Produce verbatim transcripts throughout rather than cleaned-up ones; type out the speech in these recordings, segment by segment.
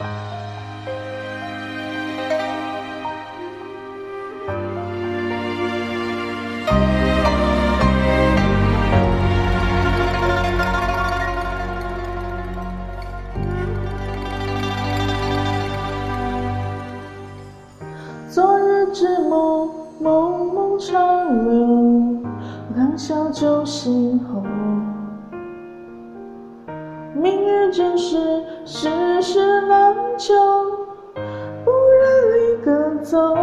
昨日之梦，梦梦长流，两小酒醒后。明日正是世事难求，不忍离歌奏，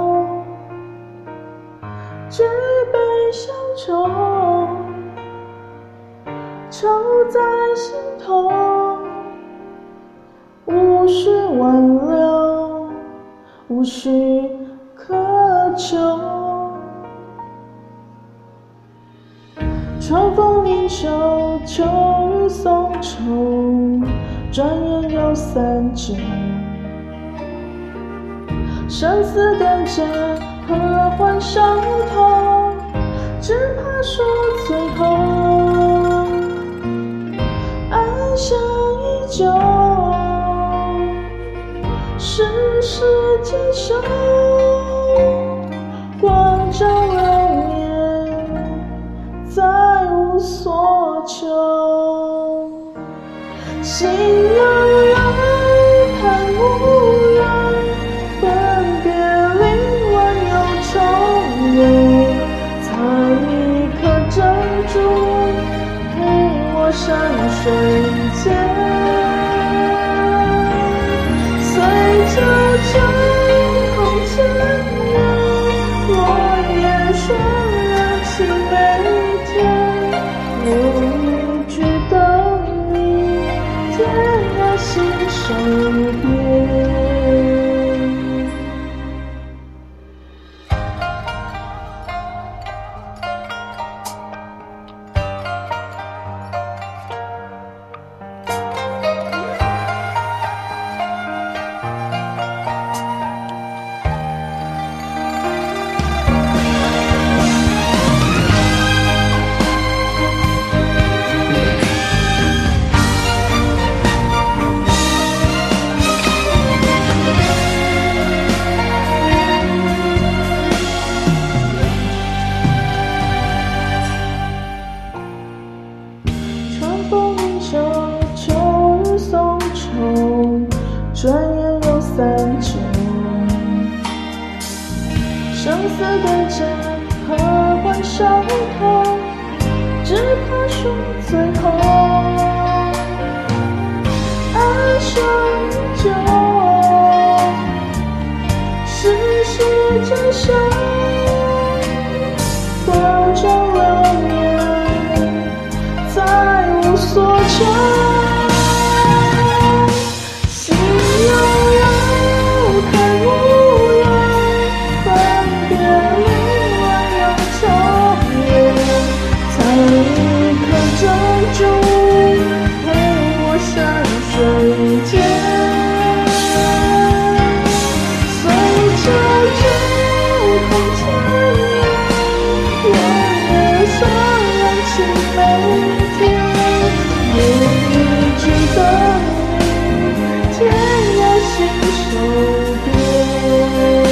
举杯消愁，愁在心头，无需挽留，无需渴求。春风凝袖，秋雨送愁，转眼又三九。生死等着，何欢伤痛？只怕说最后，哀伤依旧，世事接受，光照流年，再无所求。心悠悠，叹无缘，分别离万有重游。藏一颗珍珠，陪我山水间。随着这空千年，落叶霜染起每天。留一句等你，天涯心手边。秋雨送愁，转眼又三九。生死对阵，何欢伤痛？只怕说最后，哀伤依旧，世事接受，光照流年，再无所求。心悠悠，叹无缘，分别离万有重游。藏一颗珍珠，陪我山水间。随着这空千年，落叶霜染起每天。留一句等你，天涯心手边。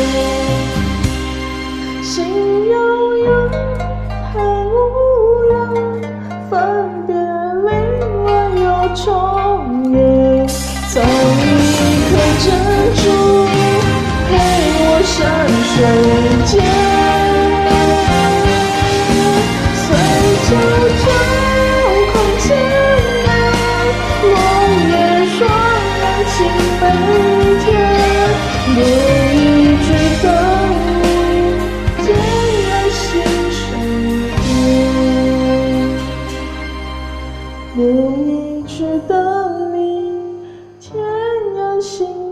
心悠悠，叹无缘，分别离万有重游。藏一颗珍珠，陪我山水间。随着这空千年，落叶霜染起每天。留一句等你，天涯心手边。留一句等你，天涯心